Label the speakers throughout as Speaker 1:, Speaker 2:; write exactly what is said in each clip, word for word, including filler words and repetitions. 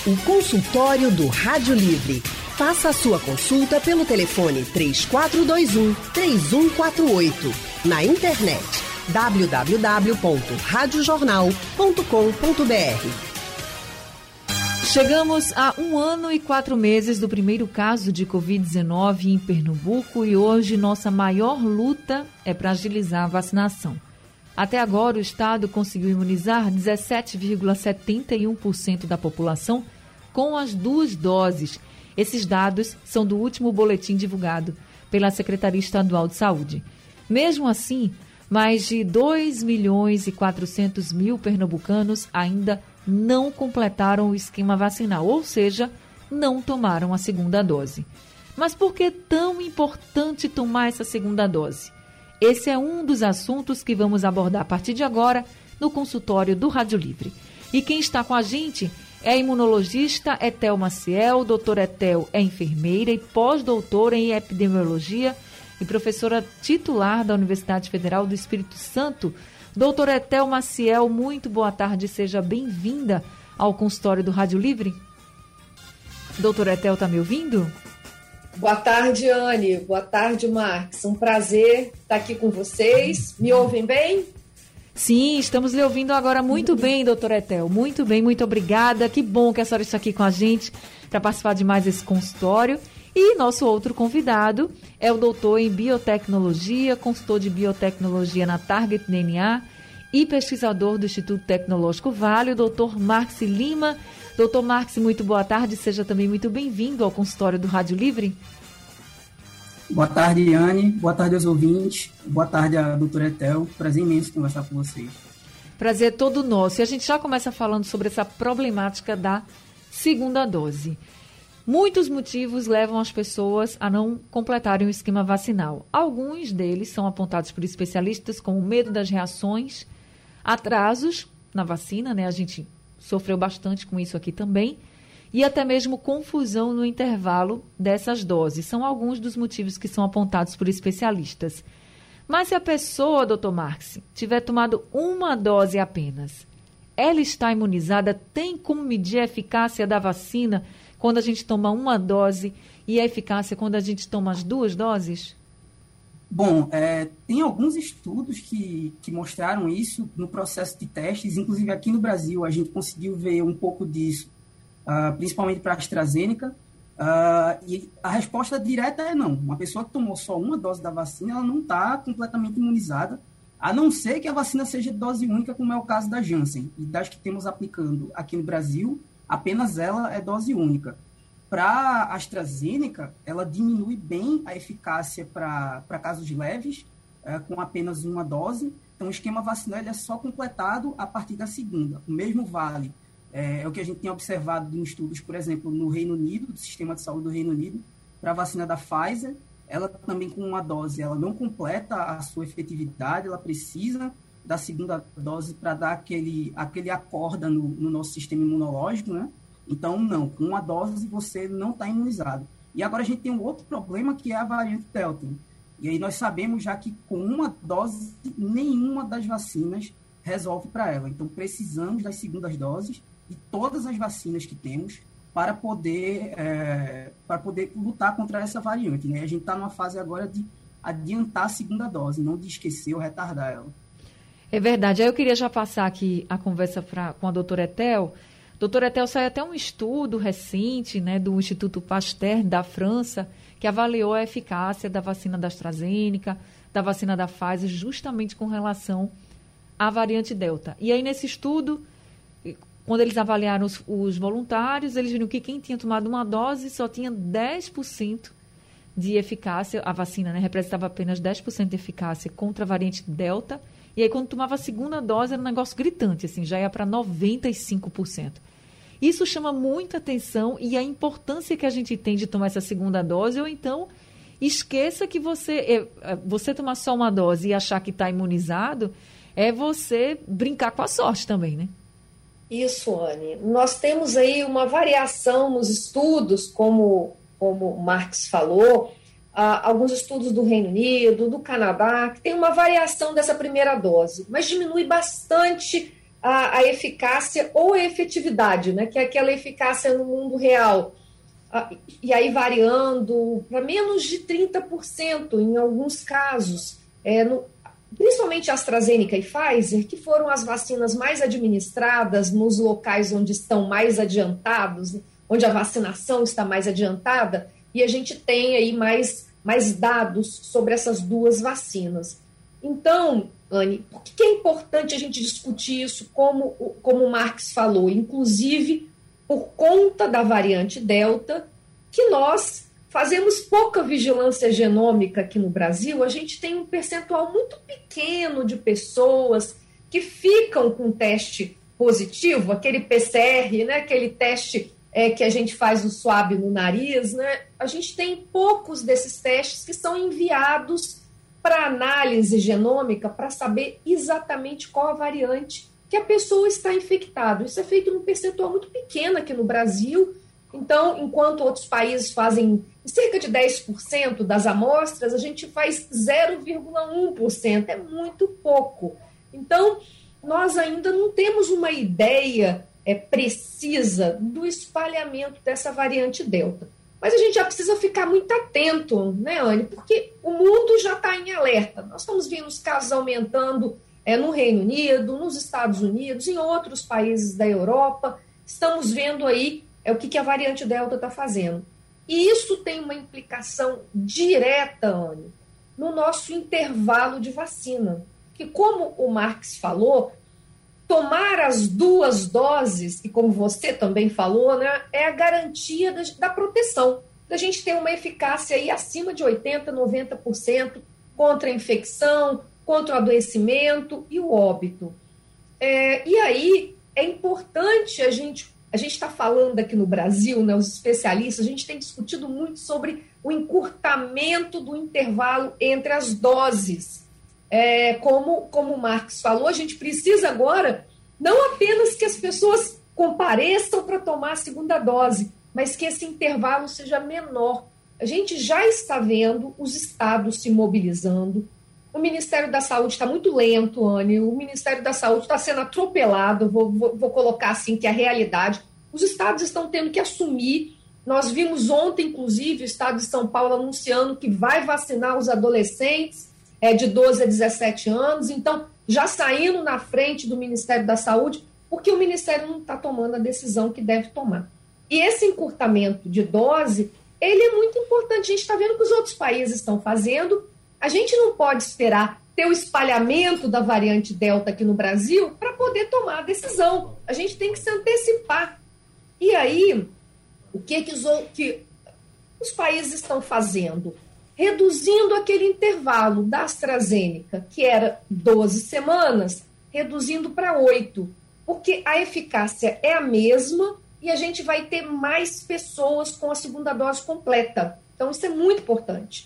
Speaker 1: O consultório do Rádio Livre. Faça a sua consulta pelo telefone três quatro dois um, três um quatro oito. Na internet w w w ponto rádio jornal ponto com ponto b r.
Speaker 2: Chegamos a um ano e quatro meses do primeiro caso de covid dezenove em Pernambuco e hoje nossa maior luta é para agilizar a vacinação. Até agora, o Estado conseguiu imunizar dezessete vírgula setenta e um por cento da população com as duas doses. Esses dados são do último boletim divulgado pela Secretaria Estadual de Saúde. Mesmo assim, mais de dois milhões e quatrocentos mil pernambucanos ainda não completaram o esquema vacinal, ou seja, não tomaram a segunda dose. Mas por que é tão importante tomar essa segunda dose? Esse é um dos assuntos que vamos abordar a partir de agora no consultório do Rádio Livre. E quem está com a gente é a imunologista Etel Maciel. Doutora Etel é enfermeira e pós-doutora em epidemiologia e professora titular da Universidade Federal do Espírito Santo. Doutora Etel Maciel, muito boa tarde, seja bem-vinda ao consultório do Rádio Livre. Doutora Etel, está me ouvindo?
Speaker 3: Boa tarde, Anne. Boa tarde, Marcos. Um prazer estar aqui com vocês. Me ouvem bem?
Speaker 2: Sim, estamos lhe ouvindo agora muito bem, doutora Etel. Muito bem, muito obrigada. Que bom que a senhora está aqui com a gente para participar de mais esse consultório. E nosso outro convidado é o doutor em biotecnologia, consultor de biotecnologia na Target D N A e pesquisador do Instituto Tecnológico Vale, o doutor Marcos Lima. Doutor Marcos, muito boa tarde, seja também muito bem-vindo ao consultório do Rádio Livre.
Speaker 4: Boa tarde, Anne, boa tarde aos ouvintes, boa tarde a doutora Etel, prazer imenso conversar com vocês.
Speaker 2: Prazer é todo nosso, e a gente já começa falando sobre essa problemática da segunda dose. Muitos motivos levam as pessoas a não completarem o esquema vacinal. Alguns deles são apontados por especialistas como medo das reações, atrasos na vacina, né? A gente sofreu bastante com isso aqui também, e até mesmo confusão no intervalo dessas doses. São alguns dos motivos que são apontados por especialistas. Mas se a pessoa, doutor Marx, tiver tomado uma dose apenas, ela está imunizada? Tem como medir a eficácia da vacina quando a gente toma uma dose e a eficácia quando a gente toma as duas doses?
Speaker 4: Bom, é, tem alguns estudos que, que mostraram isso no processo de testes, inclusive aqui no Brasil a gente conseguiu ver um pouco disso, uh, principalmente para a AstraZeneca, uh, e a resposta direta é não. Uma pessoa que tomou só uma dose da vacina, ela não está completamente imunizada, a não ser que a vacina seja de dose única, como é o caso da Janssen, e das que temos aplicando aqui no Brasil, apenas ela é dose única. Para a AstraZeneca, ela diminui bem a eficácia para casos leves, é, com apenas uma dose. Então, o esquema vacinal ele é só completado a partir da segunda. O mesmo vale, é, é o que a gente tem observado em estudos, por exemplo, no Reino Unido, do Sistema de Saúde do Reino Unido, para a vacina da Pfizer. Ela também, com uma dose, ela não completa a sua efetividade, ela precisa da segunda dose para dar aquele, aquele acorda no, no nosso sistema imunológico, né? Então, não, com uma dose você não está imunizado. E agora a gente tem um outro problema que é a variante Delta. E aí nós sabemos já que com uma dose, nenhuma das vacinas resolve para ela. Então, precisamos das segundas doses de todas as vacinas que temos para poder, é, para poder lutar contra essa variante, né? A gente está numa fase agora de adiantar a segunda dose, não de esquecer ou retardar ela.
Speaker 2: É verdade. Aí eu queria já passar aqui a conversa pra, com a doutora Etel. Doutora Etel, saiu até um estudo recente, né, do Instituto Pasteur da França, que avaliou a eficácia da vacina da AstraZeneca, da vacina da Pfizer, justamente com relação à variante Delta. E aí, nesse estudo, quando eles avaliaram os, os voluntários, eles viram que quem tinha tomado uma dose só tinha dez por cento de eficácia, a vacina, né, representava apenas dez por cento de eficácia contra a variante Delta, e aí quando tomava a segunda dose era um negócio gritante, assim, já ia para noventa e cinco por cento. Isso chama muita atenção e a importância que a gente tem de tomar essa segunda dose, ou então esqueça que você, você tomar só uma dose e achar que está imunizado, é você brincar com a sorte também, né?
Speaker 3: Isso, Anne. Nós temos aí uma variação nos estudos, como, como o Marcos falou, ah, alguns estudos do Reino Unido, do Canadá, que tem uma variação dessa primeira dose, mas diminui bastante a, a eficácia ou a efetividade, né? Que é aquela eficácia no mundo real. Ah, e aí variando para menos de trinta por cento em alguns casos, é, no, principalmente AstraZeneca e Pfizer, que foram as vacinas mais administradas nos locais onde estão mais adiantados, onde a vacinação está mais adiantada, e a gente tem aí mais, mais dados sobre essas duas vacinas. Então, Anne, por que é importante a gente discutir isso, como, como o Marx falou, inclusive por conta da variante Delta, que nós fazemos pouca vigilância genômica aqui no Brasil, a gente tem um percentual muito pequeno de pessoas que ficam com teste positivo, aquele P C R, né, aquele teste é, que a gente faz o swab no nariz, né? A gente tem poucos desses testes que são enviados para análise genômica para saber exatamente qual a variante que a pessoa está infectada. Isso é feito num percentual muito pequeno aqui no Brasil. Então, enquanto outros países fazem cerca de dez por cento das amostras, a gente faz zero vírgula um por cento, é muito pouco. Então, nós ainda não temos uma ideia é, precisa do espalhamento dessa variante Delta. Mas a gente já precisa ficar muito atento, né, Anne? Porque o mundo já está em alerta. Nós estamos vendo os casos aumentando é, no Reino Unido, nos Estados Unidos, em outros países da Europa. Estamos vendo aí é, o que, que a variante Delta está fazendo. E isso tem uma implicação direta, Anne, no nosso intervalo de vacina. Que, como o Marx falou, tomar as duas doses, e como você também falou, né, é a garantia da, da proteção, da gente ter uma eficácia aí acima de oitenta por cento, noventa por cento contra a infecção, contra o adoecimento e o óbito. É, e aí é importante a gente, a gente está falando aqui no Brasil, né, os especialistas, a gente tem discutido muito sobre o encurtamento do intervalo entre as doses. É, como, como o Marx falou, a gente precisa agora não apenas que as pessoas compareçam para tomar a segunda dose, mas que esse intervalo seja menor. A gente já está vendo os estados se mobilizando. O Ministério da Saúde está muito lento, Anne. O Ministério da Saúde está sendo atropelado, vou, vou, vou colocar assim, que é a realidade. Os estados estão tendo que assumir. Nós vimos ontem, inclusive, o estado de São Paulo anunciando que vai vacinar os adolescentes é, de doze a dezessete anos, então já saindo na frente do Ministério da Saúde, porque o Ministério não está tomando a decisão que deve tomar. E esse encurtamento de dose, ele é muito importante. A gente está vendo que os outros países estão fazendo. A gente não pode esperar ter o espalhamento da variante Delta aqui no Brasil para poder tomar a decisão. A gente tem que se antecipar. E aí, o que, que, os, que os países estão fazendo? Reduzindo aquele intervalo da AstraZeneca, que era doze semanas, reduzindo para oito, porque a eficácia é a mesma e a gente vai ter mais pessoas com a segunda dose completa. Então, isso é muito importante.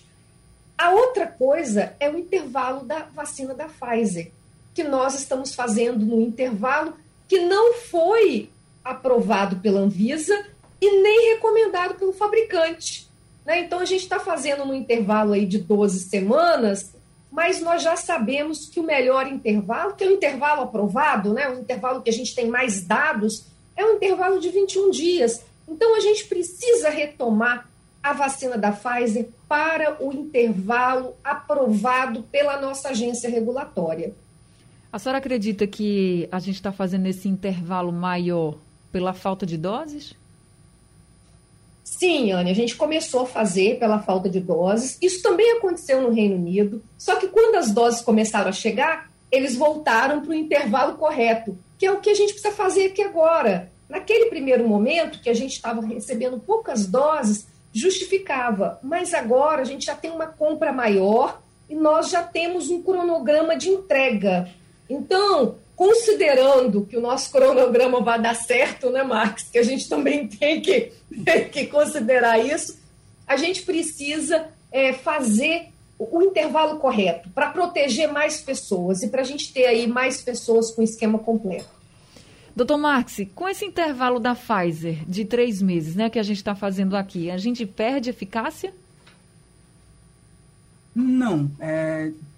Speaker 3: A outra coisa é o intervalo da vacina da Pfizer, que nós estamos fazendo no intervalo que não foi aprovado pela Anvisa e nem recomendado pelo fabricante. Né? Então, a gente está fazendo no intervalo aí de doze semanas, mas nós já sabemos que o melhor intervalo, que é o intervalo aprovado, né? O intervalo que a gente tem mais dados, é um intervalo de vinte e um dias. Então, a gente precisa retomar a vacina da Pfizer para o intervalo aprovado pela nossa agência regulatória.
Speaker 2: A senhora acredita que a gente está fazendo esse intervalo maior pela falta de doses?
Speaker 3: Sim, Anne, a gente começou a fazer pela falta de doses. Isso também aconteceu no Reino Unido, só que quando as doses começaram a chegar, eles voltaram para o intervalo correto, que é o que a gente precisa fazer aqui agora. Naquele primeiro momento, que a gente estava recebendo poucas doses, justificava, mas agora a gente já tem uma compra maior e nós já temos um cronograma de entrega. Então, considerando que o nosso cronograma vai dar certo, né, Marx, que a gente também tem que, tem que considerar isso, a gente precisa é, fazer o intervalo correto para proteger mais pessoas e para a gente ter aí mais pessoas com esquema completo.
Speaker 2: Doutor Marx, com esse intervalo da Pfizer de três meses, né, que a gente está fazendo aqui, a gente perde eficácia?
Speaker 4: Não. É,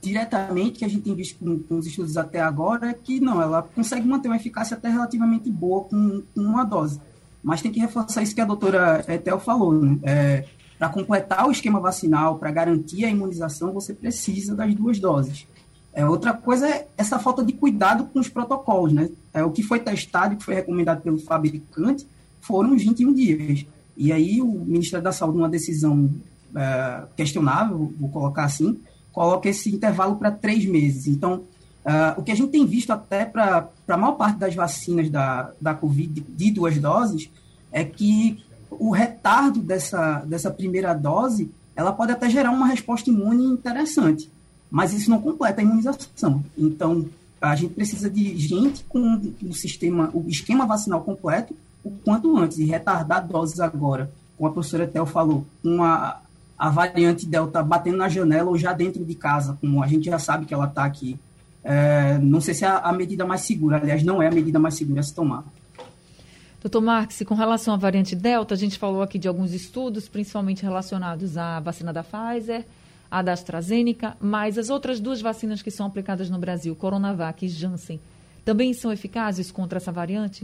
Speaker 4: diretamente, que a gente tem visto com, com os estudos até agora, é que não, ela consegue manter uma eficácia até relativamente boa com, com uma dose. Mas tem que reforçar isso que a doutora Ethel falou, né? É, para completar o esquema vacinal, para garantir a imunização, você precisa das duas doses. É, outra coisa é essa falta de cuidado com os protocolos, né? É, o que foi testado e que foi recomendado pelo fabricante foram os vinte e um dias. E aí o Ministério da Saúde, numa decisão é, questionável, vou colocar assim, coloca esse intervalo para três meses. Então, uh, o que a gente tem visto até para a maior parte das vacinas da, da Covid de, de duas doses é que o retardo dessa, dessa primeira dose, ela pode até gerar uma resposta imune interessante, mas isso não completa a imunização. Então, a gente precisa de gente com o sistema, o esquema vacinal completo o quanto antes, e retardar doses agora, como a professora Ethel falou, com a, a variante Delta batendo na janela ou já dentro de casa, como a gente já sabe que ela está aqui. É, não sei se é a, a medida mais segura, aliás, não é a medida mais segura a se tomar.
Speaker 2: Doutor Marques, com relação à variante Delta, a gente falou aqui de alguns estudos, principalmente relacionados à vacina da Pfizer, a da AstraZeneca, mas as outras duas vacinas que são aplicadas no Brasil, Coronavac e Janssen, também são eficazes contra essa variante?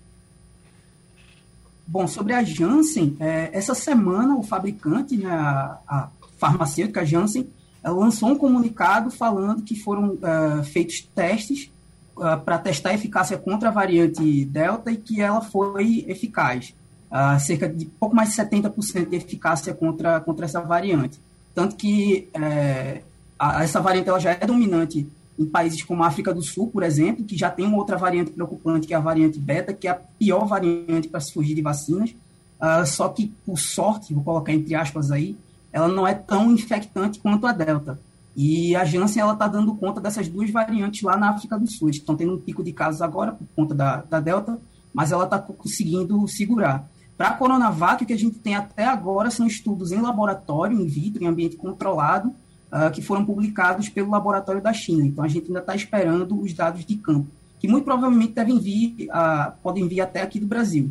Speaker 4: Bom, sobre a Janssen, é, essa semana o fabricante, né, a, a farmacêutica Janssen, lançou um comunicado falando que foram uh, feitos testes uh, para testar a eficácia contra a variante Delta e que ela foi eficaz. Uh, cerca de pouco mais de setenta por cento de eficácia contra, contra essa variante. Tanto que é, a, essa variante ela já é dominante em países como a África do Sul, por exemplo, que já tem uma outra variante preocupante, que é a variante beta, que é a pior variante para se fugir de vacinas, uh, só que, por sorte, vou colocar entre aspas aí, ela não é tão infectante quanto a Delta. E a Janssen está dando conta dessas duas variantes lá na África do Sul. Estão tendo um pico de casos agora por conta da, da Delta, mas ela está conseguindo segurar. Para a Coronavac, o que a gente tem até agora são estudos em laboratório, in vitro, em ambiente controlado, uh, que foram publicados pelo laboratório da China. Então, a gente ainda está esperando os dados de campo, que muito provavelmente devem vir, uh, podem vir até aqui do Brasil.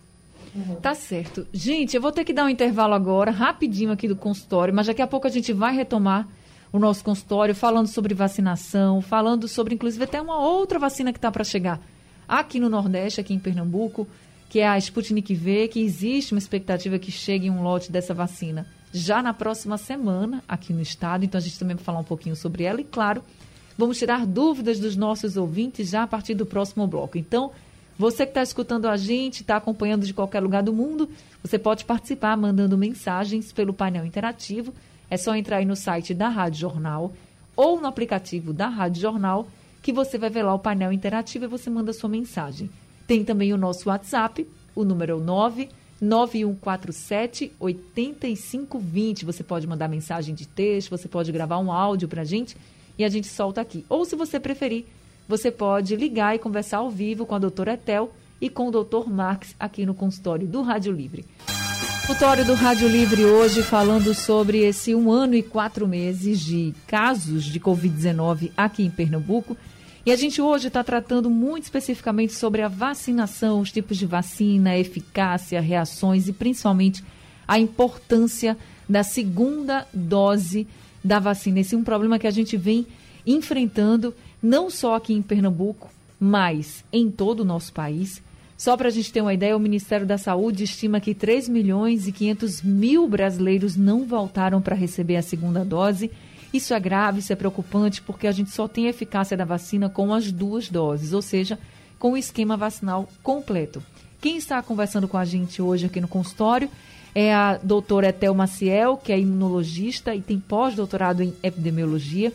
Speaker 2: Tá certo. Gente, eu vou ter que dar um intervalo agora, rapidinho aqui do consultório, mas daqui a pouco a gente vai retomar o nosso consultório falando sobre vacinação, falando sobre, inclusive, até uma outra vacina que está para chegar aqui no Nordeste, aqui em Pernambuco, que é a Sputnik V, que existe uma expectativa que chegue um lote dessa vacina já na próxima semana aqui no estado. Então, a gente também vai falar um pouquinho sobre ela e, claro, vamos tirar dúvidas dos nossos ouvintes já a partir do próximo bloco. Então, você que está escutando a gente, está acompanhando de qualquer lugar do mundo, você pode participar mandando mensagens pelo painel interativo. É só entrar aí no site da Rádio Jornal ou no aplicativo da Rádio Jornal, que você vai ver lá o painel interativo e você manda sua mensagem. Tem também o nosso WhatsApp, o número é o nove nove um quatro sete oito cinco dois zero. Você pode mandar mensagem de texto, você pode gravar um áudio para a gente e a gente solta aqui. Ou, se você preferir, você pode ligar e conversar ao vivo com a doutora Ethel e com o doutor Marques aqui no consultório do Rádio Livre. Consultório do Rádio Livre hoje falando sobre esse um ano e quatro meses de casos de covid dezenove aqui em Pernambuco. E a gente hoje está tratando muito especificamente sobre a vacinação, os tipos de vacina, a eficácia, reações e principalmente a importância da segunda dose da vacina. Esse é um problema que a gente vem enfrentando não só aqui em Pernambuco, mas em todo o nosso país. Só para a gente ter uma ideia, o Ministério da Saúde estima que três milhões e quinhentos mil brasileiros não voltaram para receber a segunda dose. Isso é grave, isso é preocupante, porque a gente só tem a eficácia da vacina com as duas doses, ou seja, com o esquema vacinal completo. Quem está conversando com a gente hoje aqui no consultório é a doutora Ethel Maciel, que é imunologista e tem pós-doutorado em epidemiologia.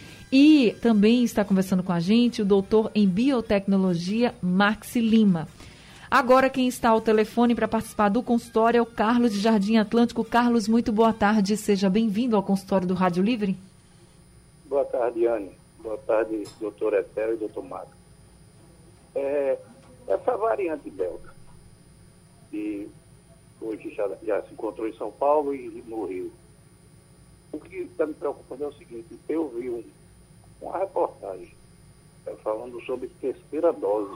Speaker 2: E também está conversando com a gente o doutor em biotecnologia, Marques Lima. Agora quem está ao telefone para participar do consultório é o Carlos de Jardim Atlântico. Carlos, muito boa tarde. Seja bem-vindo ao consultório do Rádio Livre.
Speaker 5: Boa tarde, Anne. Boa tarde, doutor Ethel e doutor Marcos. É, essa variante Delta, que hoje já, já se encontrou em São Paulo e no Rio, o que está me preocupando é o seguinte: eu vi um, uma reportagem é, falando sobre terceira dose.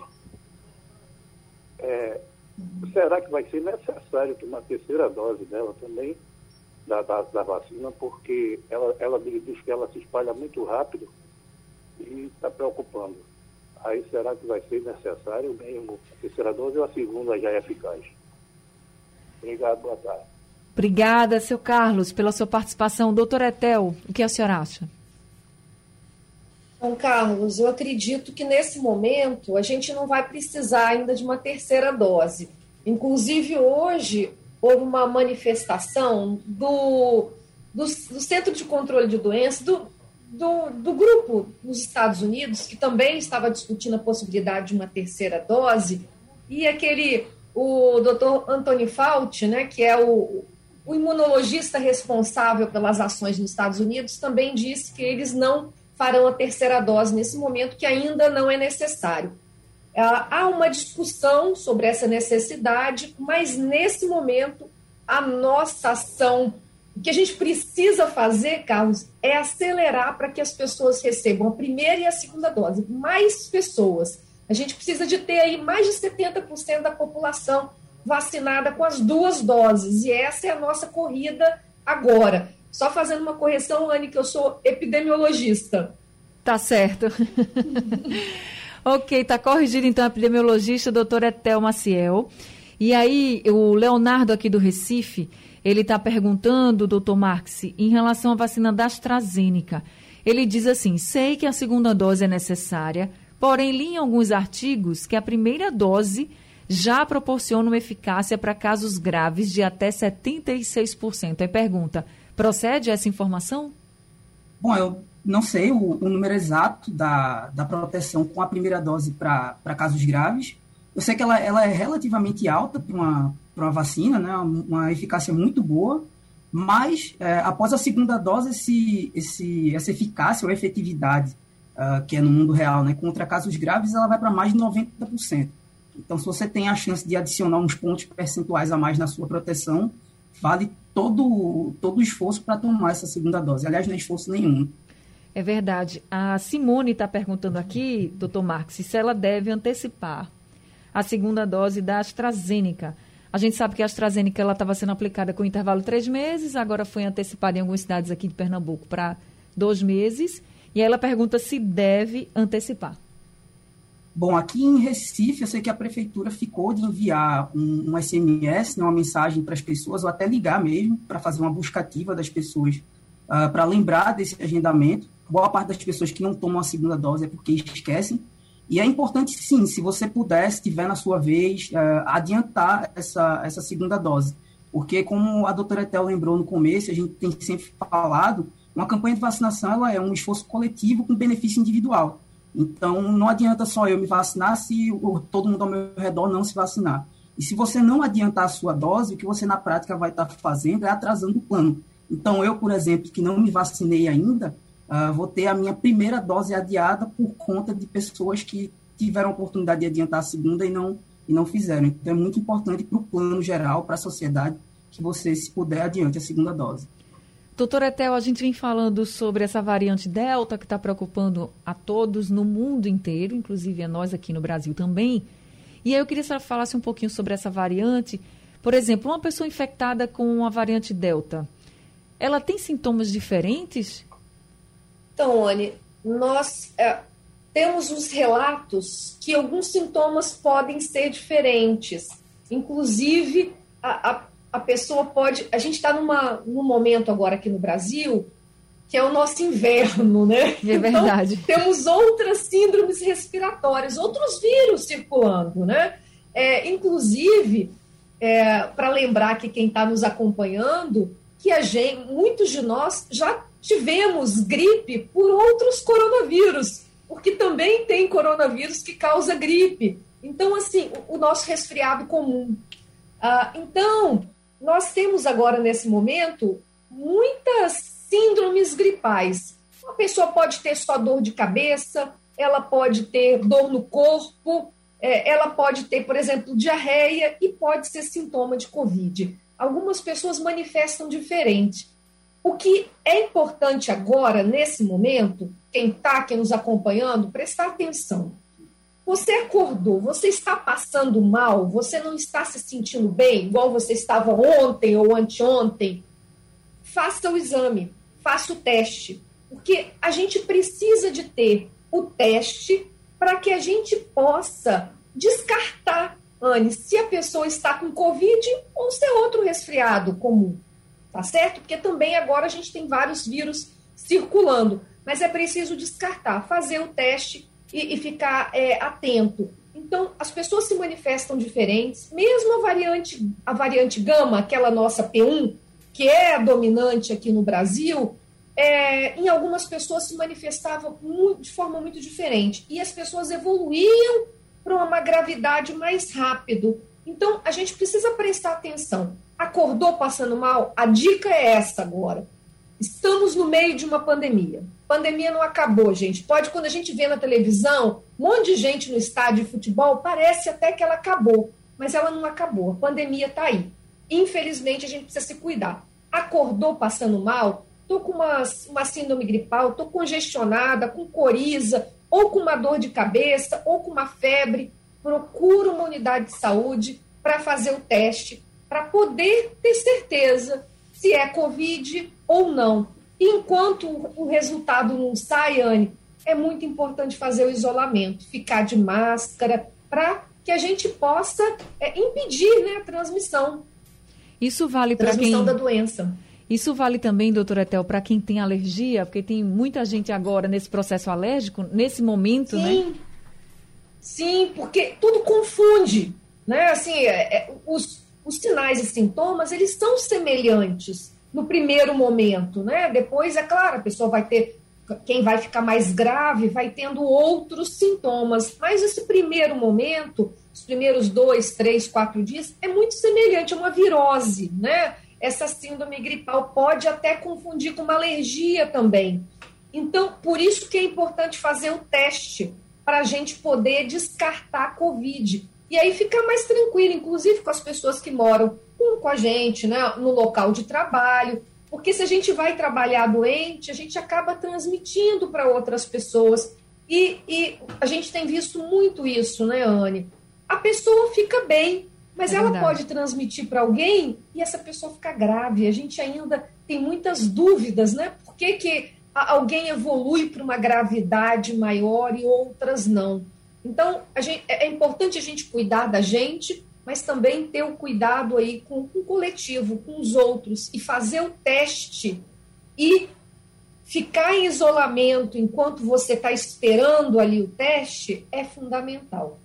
Speaker 5: É, será que vai ser necessário tomar a terceira dose dela também? da, da, da vacina, porque ela, ela diz que ela se espalha muito rápido e está preocupando. Aí será que vai ser necessário mesmo a terceira dose ou a segunda já é eficaz? Obrigado, boa tarde.
Speaker 2: Obrigada, seu Carlos, pela sua participação. Doutor Etel, o que a senhora acha?
Speaker 3: Bom, Carlos, eu acredito que nesse momento a gente não vai precisar ainda de uma terceira dose. Inclusive, hoje houve uma manifestação do, do, do Centro de Controle de Doenças, do, do, do grupo nos Estados Unidos, que também estava discutindo a possibilidade de uma terceira dose, e aquele, o doutor Anthony Fauci, né, que é o, o imunologista responsável pelas ações nos Estados Unidos, também disse que eles não farão a terceira dose nesse momento, que ainda não é necessário. Há uma discussão sobre essa necessidade, mas nesse momento a nossa ação, o que a gente precisa fazer, Carlos, é acelerar para que as pessoas recebam a primeira e a segunda dose. Mais pessoas. A gente precisa de ter aí mais de setenta por cento da população vacinada com as duas doses, e essa é a nossa corrida agora. Só fazendo uma correção, Anne, que eu sou epidemiologista.
Speaker 2: Tá certo. Ok, tá corrigido então a epidemiologista, doutora Etel Maciel. E aí, o Leonardo aqui do Recife, ele está perguntando, doutor Marx, em relação à vacina da AstraZeneca. Ele diz assim, sei que a segunda dose é necessária, porém li em alguns artigos que a primeira dose já proporciona uma eficácia para casos graves de até setenta e seis por cento. Aí pergunta, procede essa informação?
Speaker 4: Bom, eu não sei o, o número exato da, da proteção com a primeira dose para casos graves. Eu sei que ela, ela é relativamente alta para uma, uma vacina, né? Uma eficácia muito boa, mas é, após a segunda dose, esse, esse, essa eficácia ou efetividade, uh, que é no mundo real, né? Contra casos graves, ela vai para mais de noventa por cento. Então, se você tem a chance de adicionar uns pontos percentuais a mais na sua proteção, vale todo, todo o esforço para tomar essa segunda dose. Aliás, não é esforço nenhum.
Speaker 2: É verdade. A Simone está perguntando aqui, doutor Marx, se ela deve antecipar a segunda dose da AstraZeneca. A gente sabe que a AstraZeneca estava sendo aplicada com intervalo de três meses, agora foi antecipada em algumas cidades aqui de Pernambuco para dois meses. E ela pergunta se deve antecipar.
Speaker 4: Bom, aqui em Recife, eu sei que a prefeitura ficou de enviar um, um S M S, né, uma mensagem para as pessoas, ou até ligar mesmo, para fazer uma busca ativa das pessoas, uh, para lembrar desse agendamento. Boa parte das pessoas que não tomam a segunda dose é porque esquecem. E é importante, sim, se você puder, se tiver na sua vez, uh, adiantar essa, essa segunda dose. Porque, como a doutora Etel lembrou no começo, a gente tem sempre falado, uma campanha de vacinação ela é um esforço coletivo com benefício individual. Então, não adianta só eu me vacinar se todo mundo ao meu redor não se vacinar. E se você não adiantar a sua dose, o que você na prática vai estar fazendo é atrasando o plano. Então, eu, por exemplo, que não me vacinei ainda, uh, vou ter a minha primeira dose adiada por conta de pessoas que tiveram a oportunidade de adiantar a segunda e não, e não fizeram. Então, é muito importante para o plano geral, para a sociedade, que você, se puder, adiante a segunda dose.
Speaker 2: Doutor Etel, a gente vem falando sobre essa variante Delta que está preocupando a todos no mundo inteiro, inclusive a nós aqui no Brasil também. E aí eu queria que você falasse um pouquinho sobre essa variante. Por exemplo, uma pessoa infectada com a variante Delta, ela tem sintomas diferentes?
Speaker 3: Então, Anne, nós é, temos os relatos que alguns sintomas podem ser diferentes. Inclusive, a, a A pessoa pode... A gente está num momento agora aqui no Brasil que é o nosso inverno, né?
Speaker 2: É verdade.
Speaker 3: Então, temos outras síndromes respiratórias, outros vírus circulando, né? É, inclusive, é, para lembrar que quem está nos acompanhando, que a gente, muitos de nós já tivemos gripe por outros coronavírus, porque também tem coronavírus que causa gripe. Então, assim, o, o nosso resfriado comum. Ah, então... Nós temos agora, nesse momento, muitas síndromes gripais. Uma pessoa pode ter só dor de cabeça, ela pode ter dor no corpo, é, ela pode ter, por exemplo, diarreia e pode ser sintoma de Covid. Algumas pessoas manifestam diferente. O que é importante agora, nesse momento, quem está aqui nos acompanhando, prestar atenção. Você acordou, você está passando mal, você não está se sentindo bem, igual você estava ontem ou anteontem, faça o exame, faça o teste, porque a gente precisa de ter o teste para que a gente possa descartar, Anne, se a pessoa está com Covid ou se é outro resfriado comum, tá certo? Porque também agora a gente tem vários vírus circulando, mas é preciso descartar, fazer o teste e, e ficar é, atento. Então, as pessoas se manifestam diferentes, mesmo a variante, a variante gama, aquela nossa P um, que é a dominante aqui no Brasil, é, em algumas pessoas se manifestava muito, de forma muito diferente. E as pessoas evoluíam para uma gravidade mais rápido. Então, a gente precisa prestar atenção. Acordou passando mal? A dica é essa agora. Estamos no meio de uma pandemia. Pandemia não acabou, gente. Pode, quando a gente vê na televisão, um monte de gente no estádio de futebol, parece até que ela acabou, mas ela não acabou. A pandemia está aí. Infelizmente, a gente precisa se cuidar. Acordou passando mal? Estou com uma, uma síndrome gripal, estou congestionada, com coriza, ou com uma dor de cabeça, ou com uma febre. Procura uma unidade de saúde para fazer o teste, para poder ter certeza se é Covid ou não. E enquanto o resultado não sai, Anne, é muito importante fazer o isolamento, ficar de máscara, para que a gente possa é, impedir, né, a transmissão.
Speaker 2: Isso vale para quem...
Speaker 3: Transmissão da doença.
Speaker 2: Isso vale também, doutora Etel, para quem tem alergia, porque tem muita gente agora nesse processo alérgico, nesse momento,
Speaker 3: Sim.
Speaker 2: né?
Speaker 3: Sim, Sim, porque tudo confunde, né? Assim, é, é, os, os sinais e sintomas, eles são semelhantes no primeiro momento, né? Depois, é claro, a pessoa vai ter, quem vai ficar mais grave, vai tendo outros sintomas, mas esse primeiro momento, os primeiros dois, três, quatro dias, é muito semelhante, é uma virose, né? Essa síndrome gripal pode até confundir com uma alergia também. Então, por isso que é importante fazer o teste, para a gente poder descartar a Covid. E aí ficar mais tranquilo, inclusive com as pessoas que moram com, com a gente, né, no local de trabalho, porque se a gente vai trabalhar doente, a gente acaba transmitindo para outras pessoas. E, e a gente tem visto muito isso, né, Anne? A pessoa fica bem, mas é ela verdade. Pode transmitir para alguém e essa pessoa fica grave. A gente ainda tem muitas dúvidas, né? Por que, que alguém evolui para uma gravidade maior e outras não? Então, a gente, é importante a gente cuidar da gente, mas também ter o cuidado aí com, com o coletivo, com os outros, e fazer o teste e ficar em isolamento enquanto você está esperando ali o teste é fundamental.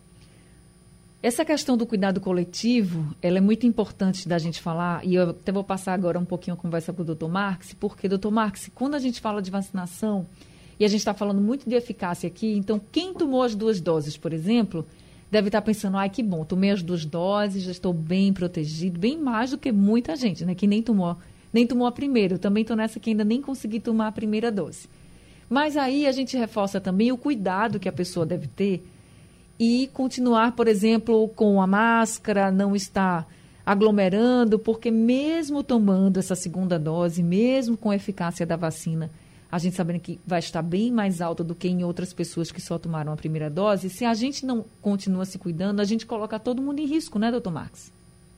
Speaker 2: Essa questão do cuidado coletivo, ela é muito importante da gente falar, e eu até vou passar agora um pouquinho a conversa com o doutor Marques, porque, doutor Marques, quando a gente fala de vacinação, e a gente está falando muito de eficácia aqui, então quem tomou as duas doses, por exemplo, deve estar pensando, ai, que bom, tomei as duas doses, já estou bem protegido, bem mais do que muita gente, né, que nem tomou, nem tomou a primeira. Eu também estou nessa que ainda nem consegui tomar a primeira dose. Mas aí a gente reforça também o cuidado que a pessoa deve ter e continuar, por exemplo, com a máscara, não estar aglomerando, porque mesmo tomando essa segunda dose, mesmo com a eficácia da vacina, a gente sabendo que vai estar bem mais alta do que em outras pessoas que só tomaram a primeira dose, se a gente não continua se cuidando, a gente coloca todo mundo em risco, né, doutor Marques?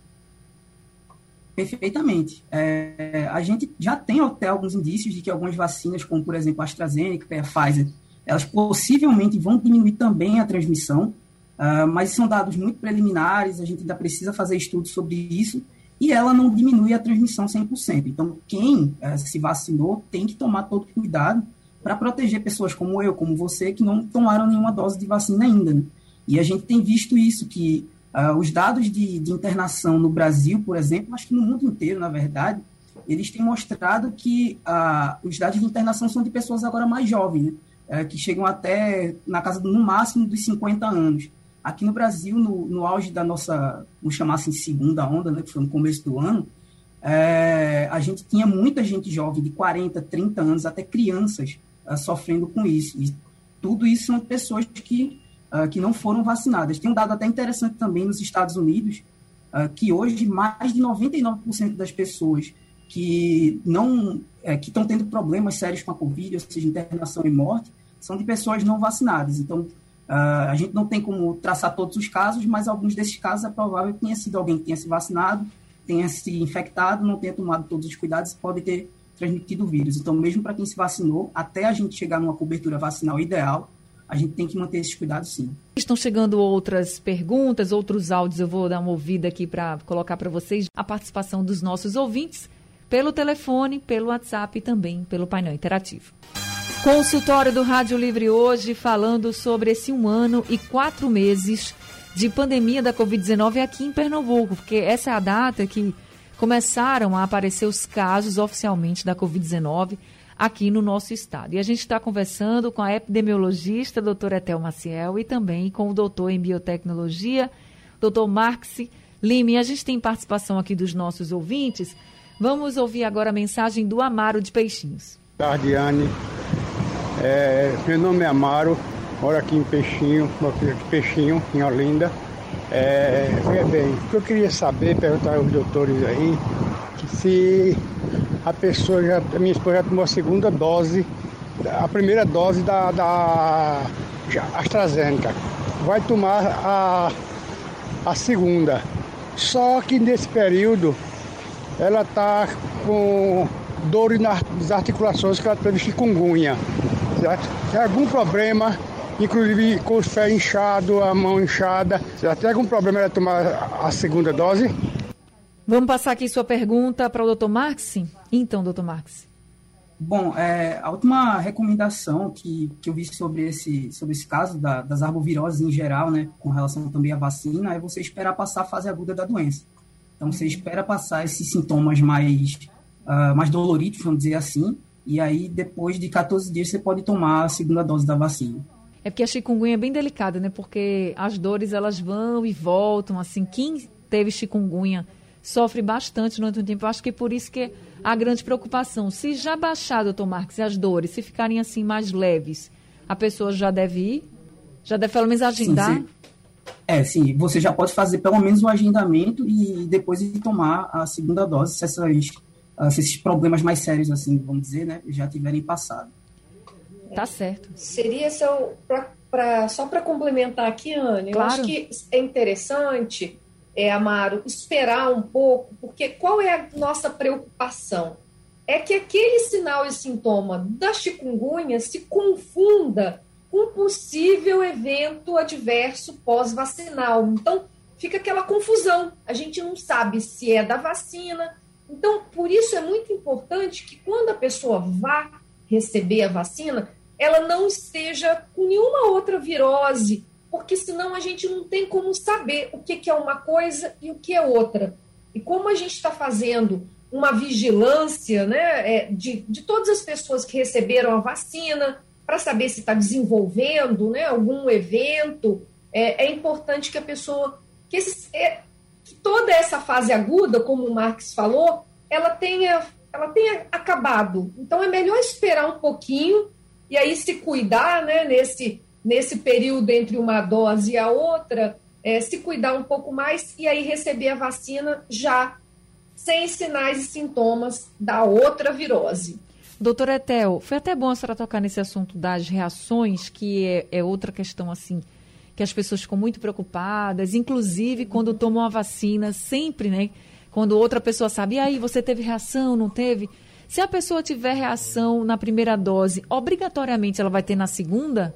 Speaker 4: Perfeitamente. É, a gente já tem até alguns indícios de que algumas vacinas, como, por exemplo, a AstraZeneca e a Pfizer, elas possivelmente vão diminuir também a transmissão, uh, mas são dados muito preliminares, a gente ainda precisa fazer estudos sobre isso, e ela não diminui a transmissão cem por cento. Então, quem uh, se vacinou tem que tomar todo cuidado para proteger pessoas como eu, como você, que não tomaram nenhuma dose de vacina ainda, né? E a gente tem visto isso, que uh, os dados de, de internação no Brasil, por exemplo, acho que no mundo inteiro, na verdade, eles têm mostrado que uh, os dados de internação são de pessoas agora mais jovens, né? É, que chegam até na casa, no máximo, dos cinquenta anos. Aqui no Brasil, no, no auge da nossa, vamos chamar assim, segunda onda, né, que foi no começo do ano, é, a gente tinha muita gente jovem, de quarenta, trinta anos, até crianças, é, sofrendo com isso. E tudo isso são pessoas que, é, que não foram vacinadas. Tem um dado até interessante também nos Estados Unidos, é, que hoje mais de noventa e nove por cento das pessoas que não é, que estão tendo problemas sérios com a Covid, ou seja, internação e morte, são de pessoas não vacinadas. Então, uh, a gente não tem como traçar todos os casos, mas alguns desses casos é provável que tenha sido alguém que tenha se vacinado, tenha se infectado, não tenha tomado todos os cuidados e pode ter transmitido o vírus. Então, mesmo para quem se vacinou, até a gente chegar numa cobertura vacinal ideal, a gente tem que manter esses cuidados, sim.
Speaker 2: Estão chegando outras perguntas, outros áudios. Eu vou dar uma ouvida aqui para colocar para vocês a participação dos nossos ouvintes pelo telefone, pelo WhatsApp e também pelo painel interativo. Consultório do Rádio Livre hoje falando sobre esse um ano e quatro meses de pandemia da covid dezenove aqui em Pernambuco, porque essa é a data que começaram a aparecer os casos oficialmente da covid dezenove aqui no nosso estado. E a gente está conversando com a epidemiologista, doutora Etel Maciel, e também com o doutor em biotecnologia, doutor Marx Lima. E a gente tem participação aqui dos nossos ouvintes. Vamos ouvir agora a mensagem do Amaro de Peixinhos.
Speaker 6: Boa tarde, Diane. É, meu nome é Amaro, moro aqui em Peixinho, Peixinho, em Olinda. É, veja bem, o que eu queria saber, perguntar aos doutores aí, que se a pessoa, já, a minha esposa já tomou a segunda dose, a primeira dose da, da AstraZeneca, vai tomar a, a segunda. Só que nesse período ela está com dor nas articulações, que ela teve chikungunya, certo? Tem algum problema, inclusive com os pés inchados, a mão inchada, já tem algum problema ela tomar a segunda dose?
Speaker 2: Vamos passar aqui sua pergunta para o doutor Marx? Então, doutor Marx.
Speaker 4: Bom, é, a última recomendação que, que eu vi sobre esse, sobre esse caso da, das arboviroses em geral, né, com relação também à vacina, é você esperar passar a fase aguda da doença. Então, você espera passar esses sintomas mais, uh, mais doloridos, vamos dizer assim, e aí, depois de quatorze dias, você pode tomar a segunda dose da vacina.
Speaker 2: É porque a chikungunya é bem delicada, né? Porque as dores, elas vão e voltam, assim. Quem teve chikungunya sofre bastante durante um tempo. Eu acho que é por isso que a grande preocupação. Se já baixar, doutor Marques, as dores, se ficarem assim mais leves, a pessoa já deve ir? Já deve pelo menos agendar?
Speaker 4: Sim, é, sim. Você já pode fazer pelo menos o agendamento e depois de tomar a segunda dose, se, essas, se esses problemas mais sérios, assim, vamos dizer, né, já tiverem passado.
Speaker 2: Tá certo.
Speaker 3: Seria só pra, pra, só para complementar aqui, Anne,
Speaker 2: claro.
Speaker 3: Eu acho que é interessante, é, Amaro, esperar um pouco, porque qual é a nossa preocupação? É que aquele sinal e sintoma da chikungunya se confunda com um possível evento adverso pós-vacinal. Então, fica aquela confusão. A gente não sabe se é da vacina. Então, por isso é muito importante que quando a pessoa vá receber a vacina, ela não esteja com nenhuma outra virose, porque senão a gente não tem como saber o que é uma coisa e o que é outra. E como a gente está fazendo uma vigilância, né, de, de todas as pessoas que receberam a vacina, para saber se está desenvolvendo, né, algum evento, é, é importante que a pessoa, que, esse, é, que toda essa fase aguda, como o Marx falou, ela tenha, ela tenha acabado. Então é melhor esperar um pouquinho e aí se cuidar, né, nesse, nesse período entre uma dose e a outra, é, se cuidar um pouco mais e aí receber a vacina já sem sinais e sintomas da outra virose.
Speaker 2: Doutora Etel, foi até bom a senhora tocar nesse assunto das reações, que é, é outra questão, assim, que as pessoas ficam muito preocupadas, inclusive quando tomam a vacina, sempre, né? Quando outra pessoa sabe, e aí, você teve reação, não teve? Se a pessoa tiver reação na primeira dose, obrigatoriamente ela vai ter na segunda?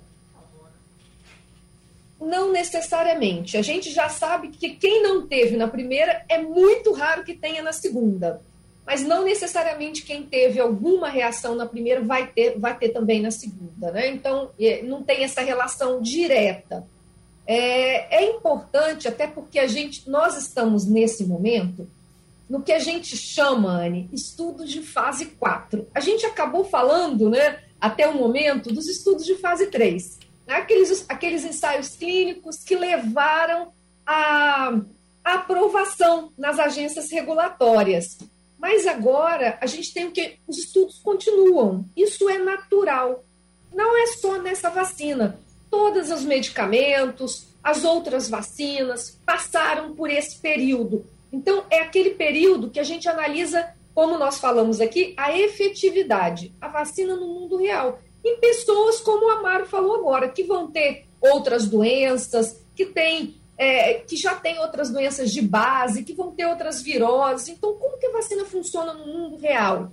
Speaker 3: Não necessariamente. A gente já sabe que quem não teve na primeira é muito raro que tenha na segunda. Mas não necessariamente quem teve alguma reação na primeira vai ter, vai ter também na segunda, né? Então, não tem essa relação direta. É, é importante, até porque a gente, nós estamos nesse momento no que a gente chama, Anne, estudos de fase quatro. A gente acabou falando, né, até o momento, dos estudos de fase três. Né? Aqueles, aqueles ensaios clínicos que levaram a, a aprovação nas agências regulatórias. Mas agora a gente tem o que? Os estudos continuam. Isso é natural. Não é só nessa vacina. Todos os medicamentos, as outras vacinas passaram por esse período. Então, é aquele período que a gente analisa, como nós falamos aqui, a efetividade, a vacina no mundo real. Em pessoas, como o Amaro falou agora, que vão ter outras doenças, que têm É, que já tem outras doenças de base, que vão ter outras viroses. Então, como que a vacina funciona no mundo real?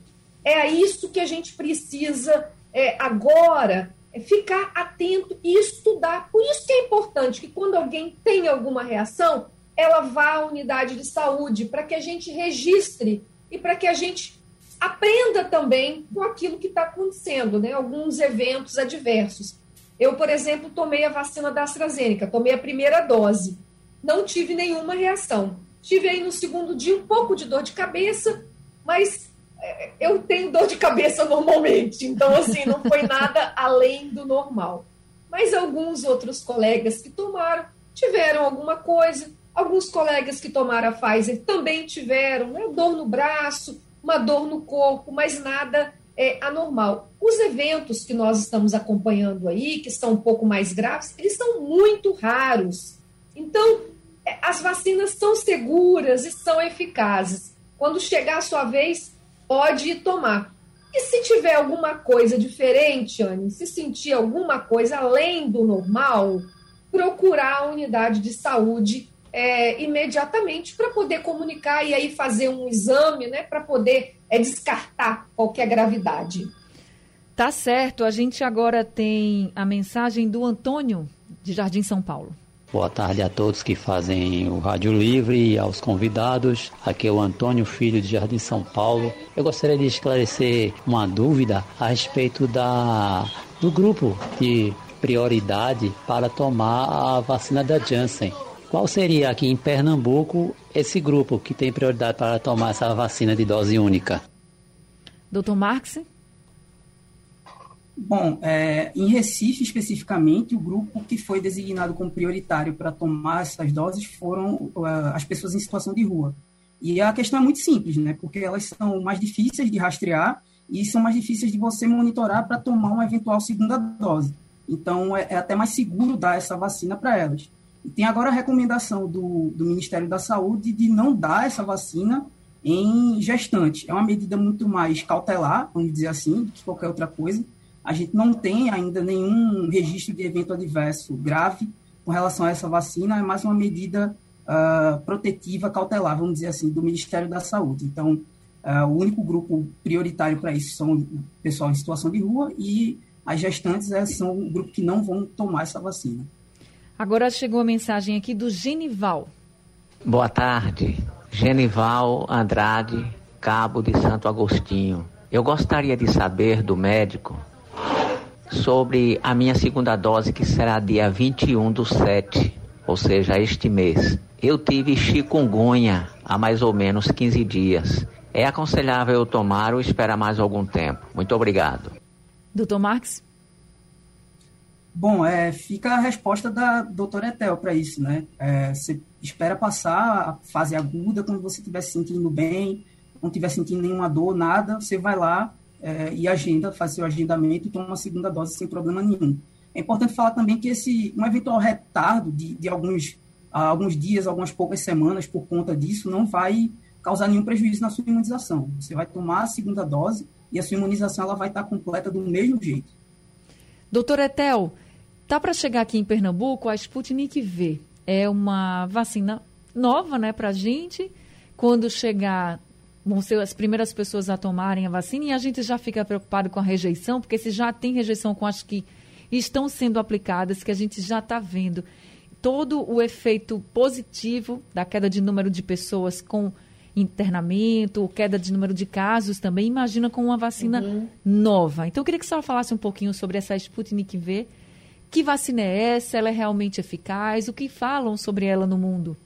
Speaker 3: é a isso que a gente precisa é, agora, é ficar atento e estudar. Por isso que é importante que quando alguém tem alguma reação, ela vá à unidade de saúde, para que a gente registre e para que a gente aprenda também com aquilo que está acontecendo, né? Alguns eventos adversos. Eu, por exemplo, tomei a vacina da AstraZeneca, tomei a primeira dose, não tive nenhuma reação. Tive aí no segundo dia um pouco de dor de cabeça, mas é, eu tenho dor de cabeça normalmente, então assim, não foi nada além do normal. Mas alguns outros colegas que tomaram tiveram alguma coisa. Alguns colegas que tomaram a Pfizer também tiveram, né, dor no braço, uma dor no corpo, mas nada é, anormal. Os eventos que nós estamos acompanhando aí, que são um pouco mais graves, eles são muito raros. Então, é, as vacinas são seguras e são eficazes. Quando chegar a sua vez, pode ir tomar. E se tiver alguma coisa diferente, Anne, se sentir alguma coisa além do normal, procurar a unidade de saúde É, imediatamente para poder comunicar e aí fazer um exame, né, para poder é, descartar qualquer gravidade.
Speaker 2: Tá certo. A gente agora tem a mensagem do Antônio, de Jardim São Paulo.
Speaker 7: Boa tarde a todos que fazem o Rádio Livre e aos convidados. Aqui é o Antônio, filho de Jardim São Paulo. Eu gostaria de esclarecer uma dúvida a respeito da, do grupo de prioridade para tomar a vacina da Janssen. Qual seria aqui em Pernambuco esse grupo que tem prioridade para tomar essa vacina de dose única?
Speaker 2: doutor Marques?
Speaker 4: Bom, é, em Recife especificamente, o grupo que foi designado como prioritário para tomar essas doses foram uh, as pessoas em situação de rua. E a questão é muito simples, né? Porque elas são mais difíceis de rastrear e são mais difíceis de você monitorar para tomar uma eventual segunda dose. Então, é, é até mais seguro dar essa vacina para elas. E tem agora a recomendação do, do Ministério da Saúde de não dar essa vacina em gestantes. É uma medida muito mais cautelar, vamos dizer assim, do que qualquer outra coisa. A gente não tem ainda nenhum registro de evento adverso grave com relação a essa vacina, é mais uma medida uh, protetiva, cautelar, vamos dizer assim, do Ministério da Saúde. Então, uh, o único grupo prioritário para isso são o pessoal em situação de rua e as gestantes é, são o grupo que não vão tomar essa vacina.
Speaker 2: Agora chegou a mensagem aqui do Genival.
Speaker 8: Boa tarde, Genival Andrade, Cabo de Santo Agostinho. Eu gostaria de saber do médico sobre a minha segunda dose, que será dia vinte e um do sete, ou seja, este mês. Eu tive chikungunya há mais ou menos quinze dias. É aconselhável eu tomar ou esperar mais algum tempo? Muito obrigado.
Speaker 2: doutor Marques?
Speaker 4: Bom, é, fica a resposta da doutora Etel para isso, né? É, você espera passar a fase aguda, quando você estiver se sentindo bem, não estiver sentindo nenhuma dor, nada, você vai lá é, e agenda, faz seu agendamento e toma uma segunda dose sem problema nenhum. É importante falar também que esse, um eventual retardo de, de alguns, alguns dias, algumas poucas semanas por conta disso, não vai causar nenhum prejuízo na sua imunização. Você vai tomar a segunda dose e a sua imunização ela vai estar completa do mesmo jeito.
Speaker 2: Doutora Etel, tá para chegar aqui em Pernambuco a Sputnik V. É uma vacina nova, né, para a gente. Quando chegar, vão ser as primeiras pessoas a tomarem a vacina e a gente já fica preocupado com a rejeição, porque se já tem rejeição com as que estão sendo aplicadas, que a gente já está vendo todo o efeito positivo da queda de número de pessoas com internamento, queda de número de casos também, imagina com uma vacina uhum. nova. Então, eu queria que a senhora falasse um pouquinho sobre essa Sputnik V. Que vacina é essa? Ela é realmente eficaz? O que falam sobre ela no mundo?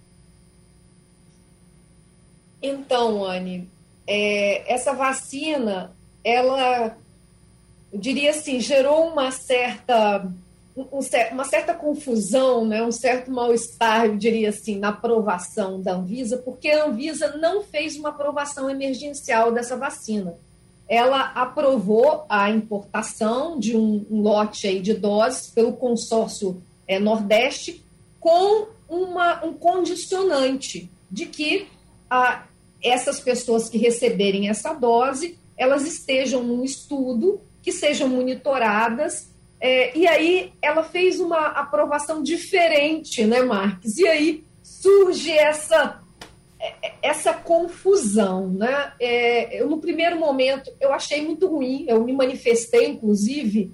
Speaker 3: Então, Anne, é, essa vacina, ela, eu diria assim, gerou uma certa, um, uma certa confusão, né, um certo mal-estar, eu diria assim, na aprovação da Anvisa, porque a Anvisa não fez uma aprovação emergencial dessa vacina. Ela aprovou a importação de um, um lote aí de doses pelo consórcio é, Nordeste com uma, um condicionante de que a, essas pessoas que receberem essa dose, elas estejam num estudo, que sejam monitoradas, é, e aí ela fez uma aprovação diferente, né, Marques? E aí surge essa... É, essa confusão, né? É, eu, no primeiro momento, eu achei muito ruim, eu me manifestei, inclusive,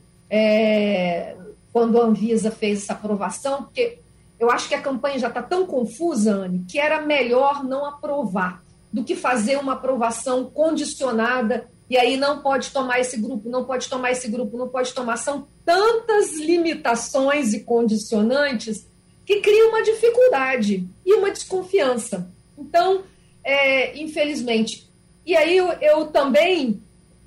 Speaker 3: é, quando a Anvisa fez essa aprovação, porque eu acho que a campanha já está tão confusa, Anne, que era melhor não aprovar do que fazer uma aprovação condicionada, e aí não pode tomar esse grupo, não pode tomar esse grupo, não pode tomar. São tantas limitações e condicionantes que criam uma dificuldade e uma desconfiança. Então, é, infelizmente, e aí eu, eu também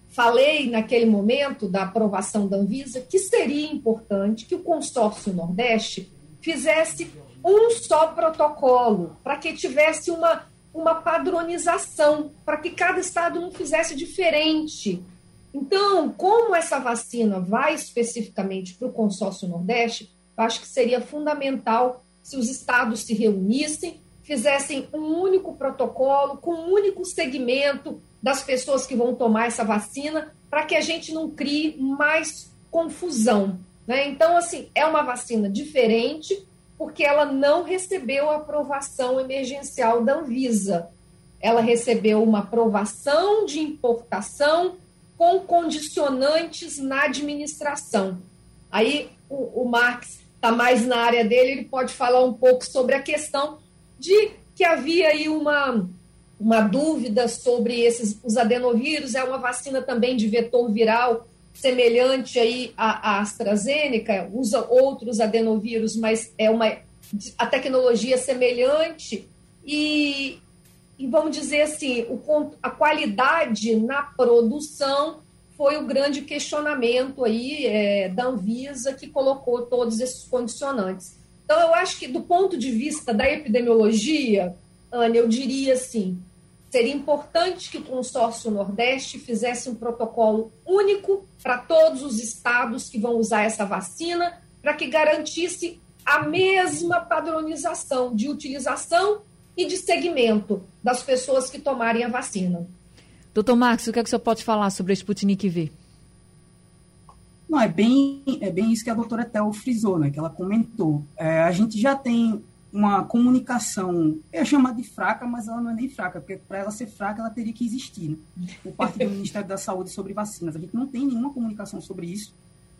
Speaker 3: falei naquele momento da aprovação da Anvisa que seria importante que o consórcio Nordeste fizesse um só protocolo, para que tivesse uma, uma padronização, para que cada estado não fizesse diferente. Então, como essa vacina vai especificamente para o consórcio Nordeste, eu acho que seria fundamental se os estados se reunissem, fizessem um único protocolo, com um único segmento das pessoas que vão tomar essa vacina, para que a gente não crie mais confusão, né? Então, assim, é uma vacina diferente, porque ela não recebeu a aprovação emergencial da Anvisa. Ela recebeu uma aprovação de importação com condicionantes na administração. Aí o, o Marx está mais na área dele, ele pode falar um pouco sobre a questão de que havia aí uma, uma dúvida sobre esses, os adenovírus. É uma vacina também de vetor viral, semelhante aí à, à AstraZeneca, usa outros adenovírus, mas é uma a tecnologia semelhante e, e vamos dizer assim, o, a qualidade na produção foi o grande questionamento aí é, da Anvisa, que colocou todos esses condicionantes. Então, eu acho que do ponto de vista da epidemiologia, Ana, eu diria assim, seria importante que o consórcio Nordeste fizesse um protocolo único para todos os estados que vão usar essa vacina, para que garantisse a mesma padronização de utilização e de segmento das pessoas que tomarem a vacina.
Speaker 2: Doutor Marcos, o que é que o senhor pode falar sobre a Sputnik V?
Speaker 4: Não, é bem, é bem isso que a doutora Tel frisou, né, que ela comentou. É, a gente já tem uma comunicação, eu ia chamar de fraca, mas ela não é nem fraca, porque para ela ser fraca, ela teria que existir, né, por parte do Ministério da Saúde sobre vacinas. A gente não tem nenhuma comunicação sobre isso,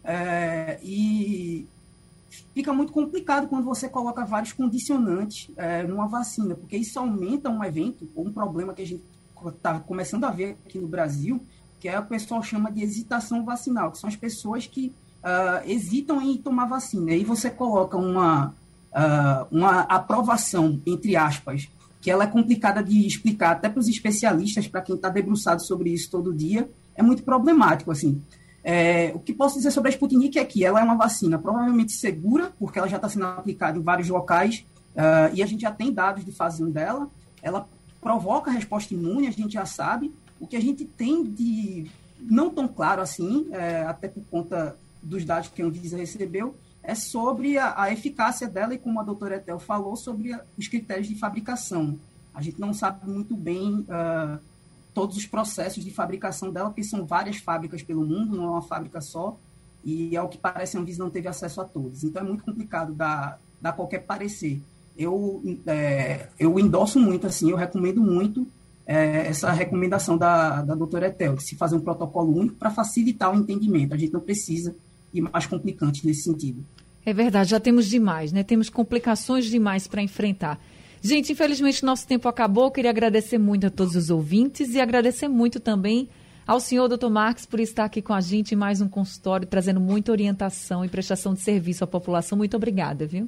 Speaker 4: é, e fica muito complicado quando você coloca vários condicionantes é, numa vacina, porque isso aumenta um evento, ou um problema que a gente está começando a ver aqui no Brasil, que é o que o pessoal chama de hesitação vacinal, que são as pessoas que uh, hesitam em tomar vacina. Aí você coloca uma, uh, uma aprovação, entre aspas, que ela é complicada de explicar até para os especialistas, para quem está debruçado sobre isso todo dia, é muito problemático, assim. É, o que posso dizer sobre a Sputnik é que ela é uma vacina provavelmente segura, porque ela já está sendo aplicada em vários locais, uh, e a gente já tem dados de fase um dela. Ela provoca resposta imune, a gente já sabe. O que a gente tem de não tão claro assim, é, até por conta dos dados que a Anvisa recebeu, é sobre a, a eficácia dela e, como a doutora Ethel falou, sobre a, os critérios de fabricação. A gente não sabe muito bem uh, todos os processos de fabricação dela, porque são várias fábricas pelo mundo, não é uma fábrica só, e ao que parece a Anvisa não teve acesso a todos. Então é muito complicado dar, dar qualquer parecer. Eu, é, eu endosso muito, assim, eu recomendo muito é, essa recomendação da, da doutora Ethel, de se fazer um protocolo único para facilitar o entendimento. A gente não precisa ir mais complicantes nesse sentido.
Speaker 2: É verdade, já temos demais, né? Temos complicações demais para enfrentar. Gente, infelizmente nosso tempo acabou. Eu queria agradecer muito a todos os ouvintes e agradecer muito também ao senhor doutor Marcos por estar aqui com a gente em mais um consultório, trazendo muita orientação e prestação de serviço à população. Muito obrigada, viu?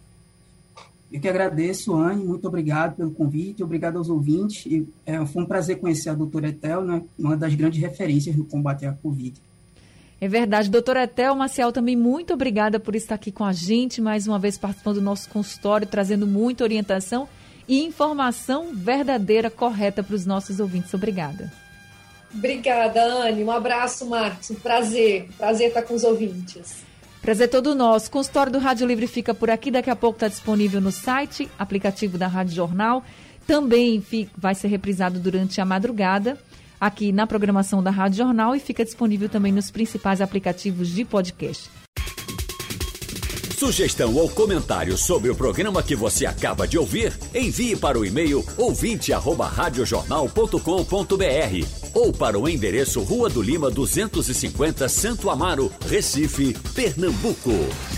Speaker 4: Eu que agradeço, Anne, muito obrigado pelo convite, obrigado aos ouvintes. E, é, foi um prazer conhecer a doutora Ethel, né, uma das grandes referências no combate à Covid.
Speaker 2: É verdade. Doutora Ethel Maciel, também muito obrigada por estar aqui com a gente, mais uma vez participando do nosso consultório, trazendo muita orientação e informação verdadeira, correta para os nossos ouvintes. Obrigada.
Speaker 3: Obrigada, Anne. Um abraço, Marcos. Um prazer. Prazer estar com os ouvintes.
Speaker 2: Prazer todo nosso. O consultório do Rádio Livre fica por aqui. Daqui a pouco está disponível no site, aplicativo da Rádio Jornal. Também fica, vai ser reprisado durante a madrugada aqui na programação da Rádio Jornal e fica disponível também nos principais aplicativos de podcast.
Speaker 9: Sugestão ou comentário sobre o programa que você acaba de ouvir, envie para o e-mail ouvinte arroba radiojornal ponto com ponto br ou para o endereço Rua do Lima duzentos e cinquenta, Santo Amaro, Recife, Pernambuco.